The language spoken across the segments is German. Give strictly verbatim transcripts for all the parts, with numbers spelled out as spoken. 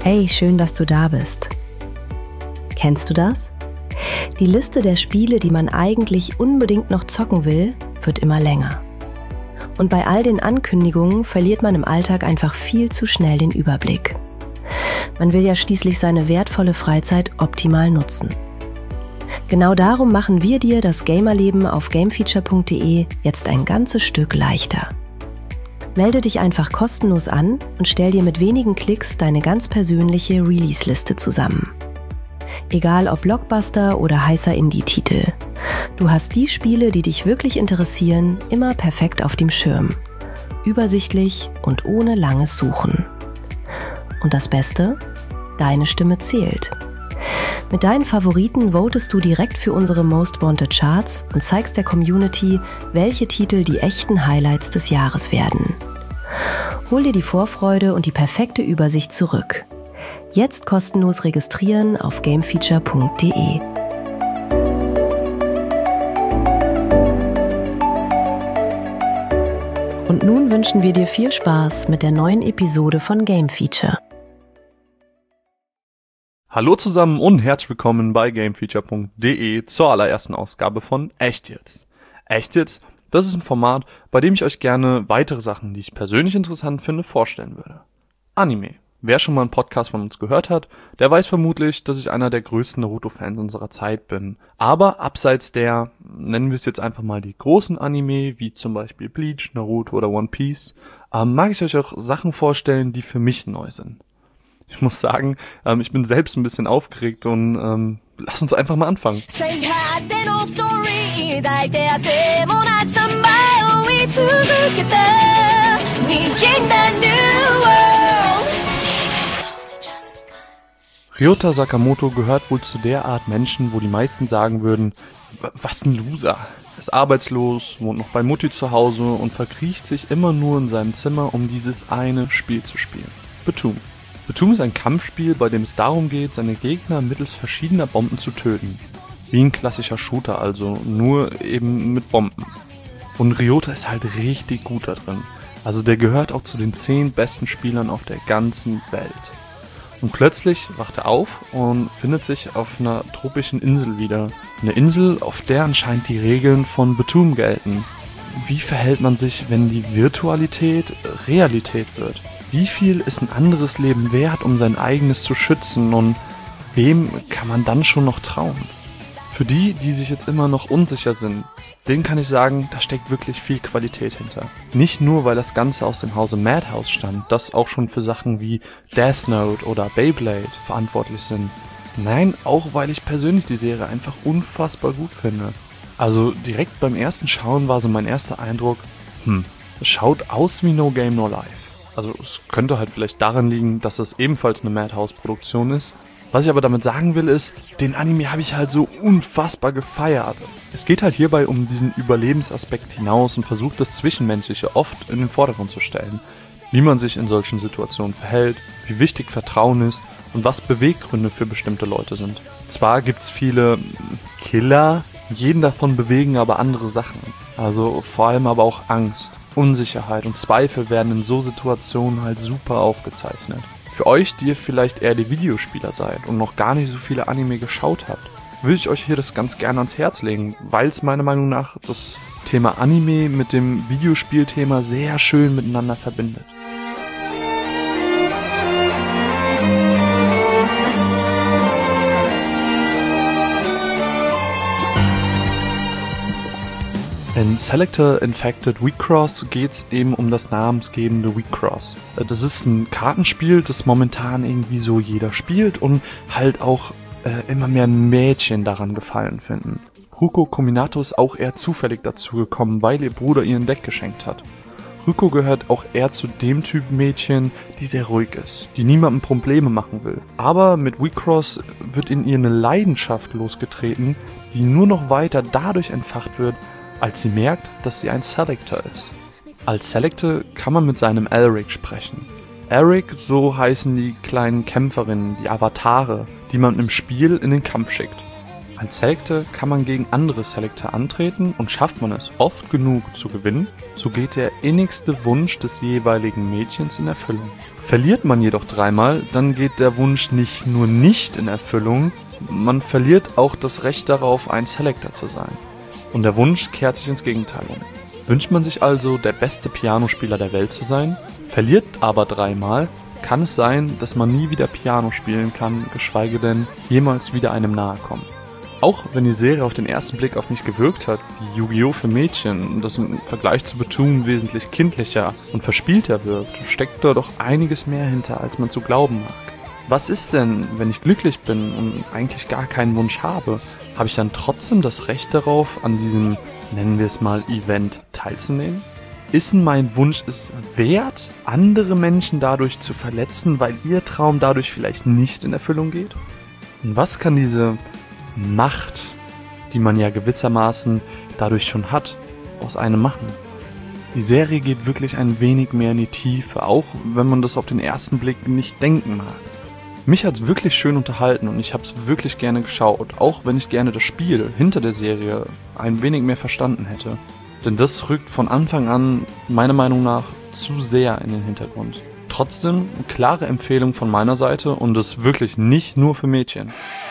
Hey, schön, dass du da bist. Kennst du das? Die Liste der Spiele, die man eigentlich unbedingt noch zocken will, wird immer länger. Und bei all den Ankündigungen verliert man im Alltag einfach viel zu schnell den Überblick. Man will ja schließlich seine wertvolle Freizeit optimal nutzen. Genau darum machen wir dir das Gamerleben auf gamefeature punkt de jetzt ein ganzes Stück leichter. Melde dich einfach kostenlos an und stell dir mit wenigen Klicks deine ganz persönliche Release-Liste zusammen. Egal ob Blockbuster oder heißer Indie-Titel. Du hast die Spiele, die dich wirklich interessieren, immer perfekt auf dem Schirm. Übersichtlich und ohne langes Suchen. Und das Beste? Deine Stimme zählt. Mit deinen Favoriten votest du direkt für unsere Most Wanted Charts und zeigst der Community, welche Titel die echten Highlights des Jahres werden. Hol dir die Vorfreude und die perfekte Übersicht zurück. Jetzt kostenlos registrieren auf gamefeature punkt de. Und nun wünschen wir dir viel Spaß mit der neuen Episode von Gamefeature. Hallo zusammen und herzlich willkommen bei gamefeature punkt de zur allerersten Ausgabe von Echt jetzt. Echt jetzt, das ist ein Format, bei dem ich euch gerne weitere Sachen, die ich persönlich interessant finde, vorstellen würde. Anime. Wer schon mal einen Podcast von uns gehört hat, der weiß vermutlich, dass ich einer der größten Naruto-Fans unserer Zeit bin. Aber abseits der, nennen wir es jetzt einfach mal die großen Anime, wie zum Beispiel Bleach, Naruto oder One Piece, ähm, mag ich euch auch Sachen vorstellen, die für mich neu sind. Ich muss sagen, ähm, ich bin selbst ein bisschen aufgeregt und ähm, lass uns einfach mal anfangen. Ryota Sakamoto gehört wohl zu der Art Menschen, wo die meisten sagen würden, was ein Loser. Er ist arbeitslos, wohnt noch bei Mutti zu Hause und verkriecht sich immer nur in seinem Zimmer, um dieses eine Spiel zu spielen. Betum. Betum ist ein Kampfspiel, bei dem es darum geht, seine Gegner mittels verschiedener Bomben zu töten. Wie ein klassischer Shooter also, nur eben mit Bomben. Und Ryota ist halt richtig gut da drin. Also der gehört auch zu den zehn besten Spielern auf der ganzen Welt. Und plötzlich wacht er auf und findet sich auf einer tropischen Insel wieder. Eine Insel, auf der anscheinend die Regeln von Betum gelten. Wie verhält man sich, wenn die Virtualität Realität wird? Wie viel ist ein anderes Leben wert, um sein eigenes zu schützen, und wem kann man dann schon noch trauen? Für die, die sich jetzt immer noch unsicher sind, denen kann ich sagen, da steckt wirklich viel Qualität hinter. Nicht nur, weil das Ganze aus dem Hause Madhouse stammt, das auch schon für Sachen wie Death Note oder Beyblade verantwortlich sind. Nein, auch weil ich persönlich die Serie einfach unfassbar gut finde. Also direkt beim ersten Schauen war so mein erster Eindruck, hm, es schaut aus wie No Game No Life. Also es könnte halt vielleicht daran liegen, dass es ebenfalls eine Madhouse-Produktion ist. Was ich aber damit sagen will ist, den Anime habe ich halt so unfassbar gefeiert. Es geht halt hierbei um diesen Überlebensaspekt hinaus und versucht das Zwischenmenschliche oft in den Vordergrund zu stellen. Wie man sich in solchen Situationen verhält, wie wichtig Vertrauen ist und was Beweggründe für bestimmte Leute sind. Zwar gibt's viele Killer, jeden davon bewegen aber andere Sachen. Also vor allem aber auch Angst, Unsicherheit und Zweifel werden in so Situationen halt super aufgezeichnet. Für euch, die ihr vielleicht eher die Videospieler seid und noch gar nicht so viele Anime geschaut habt, würde ich euch hier das ganz gerne ans Herz legen, weil es meiner Meinung nach das Thema Anime mit dem Videospielthema sehr schön miteinander verbindet. In Selector Infected Wheatcross geht es eben um das namensgebende Wheatcross. Das ist ein Kartenspiel, das momentan irgendwie so jeder spielt und halt auch äh, immer mehr Mädchen daran gefallen finden. Ruko Kominato ist auch eher zufällig dazu gekommen, weil ihr Bruder ihr ein Deck geschenkt hat. Ruko gehört auch eher zu dem Typ Mädchen, die sehr ruhig ist, die niemandem Probleme machen will. Aber mit Wheatcross wird in ihr eine Leidenschaft losgetreten, die nur noch weiter dadurch entfacht wird, als sie merkt, dass sie ein Selector ist. Als Selector kann man mit seinem Elric sprechen. Elric, so heißen die kleinen Kämpferinnen, die Avatare, die man im Spiel in den Kampf schickt. Als Selector kann man gegen andere Selector antreten und schafft man es oft genug zu gewinnen, so geht der innigste Wunsch des jeweiligen Mädchens in Erfüllung. Verliert man jedoch dreimal, dann geht der Wunsch nicht nur nicht in Erfüllung, man verliert auch das Recht darauf, ein Selector zu sein. Und der Wunsch kehrt sich ins Gegenteil um. Wünscht man sich also, der beste Pianospieler der Welt zu sein, verliert aber dreimal, kann es sein, dass man nie wieder Piano spielen kann, geschweige denn jemals wieder einem nahe kommen. Auch wenn die Serie auf den ersten Blick auf mich gewirkt hat, wie Yu-Gi-Oh! Für Mädchen und das im Vergleich zu Betoon wesentlich kindlicher und verspielter wirkt, steckt da doch einiges mehr hinter, als man zu glauben mag. Was ist denn, wenn ich glücklich bin und eigentlich gar keinen Wunsch habe? Habe ich dann trotzdem das Recht darauf, an diesem, nennen wir es mal, Event teilzunehmen? Ist mein Wunsch es wert, andere Menschen dadurch zu verletzen, weil ihr Traum dadurch vielleicht nicht in Erfüllung geht? Und was kann diese Macht, die man ja gewissermaßen dadurch schon hat, aus einem machen? Die Serie geht wirklich ein wenig mehr in die Tiefe, auch wenn man das auf den ersten Blick nicht denken mag. Mich hat es wirklich schön unterhalten und ich habe es wirklich gerne geschaut, auch wenn ich gerne das Spiel hinter der Serie ein wenig mehr verstanden hätte. Denn das rückt von Anfang an, meiner Meinung nach, zu sehr in den Hintergrund. Trotzdem eine klare Empfehlung von meiner Seite und das wirklich nicht nur für Mädchen.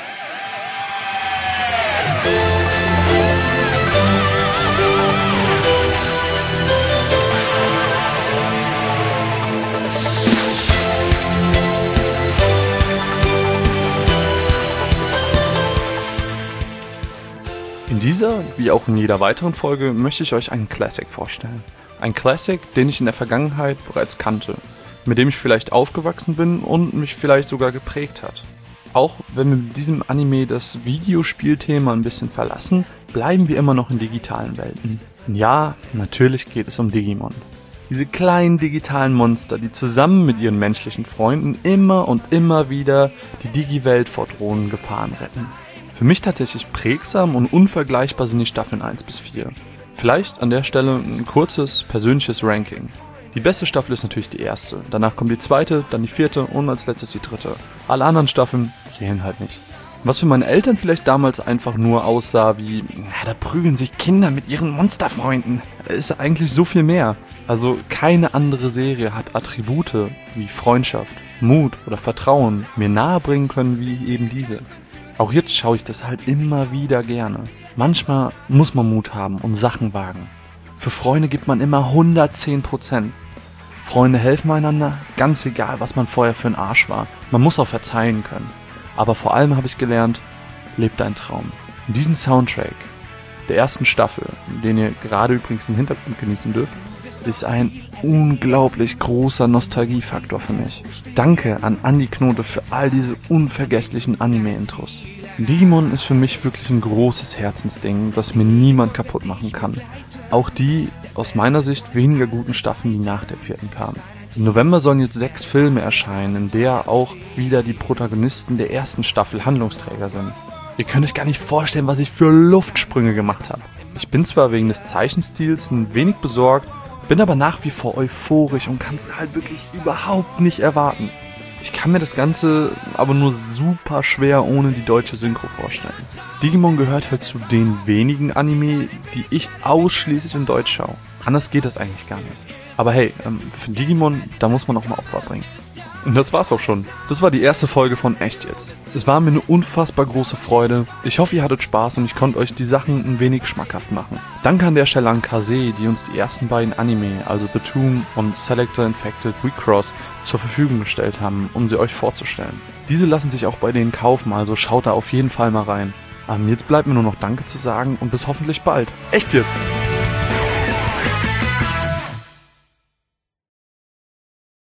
In dieser, wie auch in jeder weiteren Folge, möchte ich euch einen Classic vorstellen. Ein Classic, den ich in der Vergangenheit bereits kannte, mit dem ich vielleicht aufgewachsen bin und mich vielleicht sogar geprägt hat. Auch wenn wir mit diesem Anime das Videospielthema ein bisschen verlassen, bleiben wir immer noch in digitalen Welten. Und ja, natürlich geht es um Digimon. Diese kleinen digitalen Monster, die zusammen mit ihren menschlichen Freunden immer und immer wieder die Digi-Welt vor drohenden Gefahren retten. Für mich tatsächlich prägsam und unvergleichbar sind die Staffeln eins bis vier. Vielleicht an der Stelle ein kurzes, persönliches Ranking. Die beste Staffel ist natürlich die erste, danach kommt die zweite, dann die vierte und als letztes die dritte. Alle anderen Staffeln zählen halt nicht. Was für meine Eltern vielleicht damals einfach nur aussah wie, na, da prügeln sich Kinder mit ihren Monsterfreunden, ist eigentlich so viel mehr. Also keine andere Serie hat Attribute wie Freundschaft, Mut oder Vertrauen mir nahebringen können wie eben diese. Auch jetzt schaue ich das halt immer wieder gerne. Manchmal muss man Mut haben und Sachen wagen. Für Freunde gibt man immer hundertzehn Prozent. Freunde helfen einander, ganz egal, was man vorher für ein Arsch war. Man muss auch verzeihen können. Aber vor allem habe ich gelernt, lebt dein Traum. In diesem Soundtrack der ersten Staffel, den ihr gerade übrigens im Hintergrund genießen dürft, ist ein unglaublich großer Nostalgiefaktor für mich. Danke an Andi Knote für all diese unvergesslichen Anime-Intros. Digimon ist für mich wirklich ein großes Herzensding, das mir niemand kaputt machen kann. Auch die, aus meiner Sicht, weniger guten Staffeln, die nach der vierten kamen. Im November sollen jetzt sechs Filme erscheinen, in der auch wieder die Protagonisten der ersten Staffel Handlungsträger sind. Ihr könnt euch gar nicht vorstellen, was ich für Luftsprünge gemacht habe. Ich bin zwar wegen des Zeichenstils ein wenig besorgt, bin aber nach wie vor euphorisch und kann es halt wirklich überhaupt nicht erwarten. Ich kann mir das Ganze aber nur super schwer ohne die deutsche Synchro vorstellen. Digimon gehört halt zu den wenigen Anime, die ich ausschließlich in Deutsch schaue. Anders geht das eigentlich gar nicht. Aber hey, für Digimon, da muss man auch mal Opfer bringen. Und das war's auch schon. Das war die erste Folge von Echt Jetzt. Es war mir eine unfassbar große Freude. Ich hoffe, ihr hattet Spaß und ich konnte euch die Sachen ein wenig schmackhaft machen. Danke an der Stelle an Kase, die uns die ersten beiden Anime, also Betoon und Selector Infected Recross, zur Verfügung gestellt haben, um sie euch vorzustellen. Diese lassen sich auch bei denen kaufen, also schaut da auf jeden Fall mal rein. Ähm, jetzt bleibt mir nur noch Danke zu sagen und bis hoffentlich bald. Echt Jetzt!